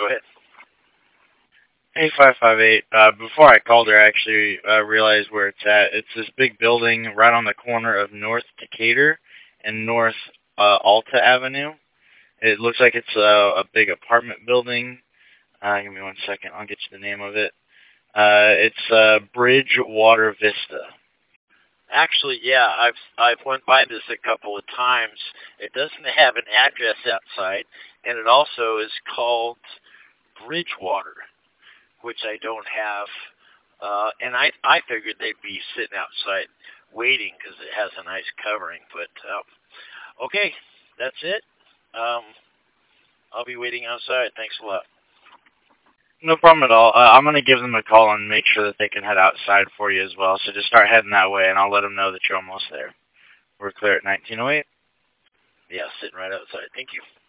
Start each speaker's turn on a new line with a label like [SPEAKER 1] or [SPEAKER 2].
[SPEAKER 1] Go ahead.
[SPEAKER 2] Hey, 558. Before I called her, I actually realized where it's at. It's this big building right on the corner of North Decatur and North Alta Avenue. It looks like it's a big apartment building. Give me 1 second. I'll get you the name of it. It's Bridgewater Vista.
[SPEAKER 1] Actually, yeah, I've went by this a couple of times. It doesn't have an address outside, and it also is called Bridgewater, which I don't have. And I figured they'd be sitting outside waiting because it has a nice covering. But okay, that's it. Um, I'll be waiting outside. Thanks a lot.
[SPEAKER 2] No problem at all. I'm going to give them a call and make sure that they can head outside for you as well. So just start heading that way, and I'll let them know that you're almost there. We're clear at 1908.
[SPEAKER 1] Yeah, sitting right outside. Thank you.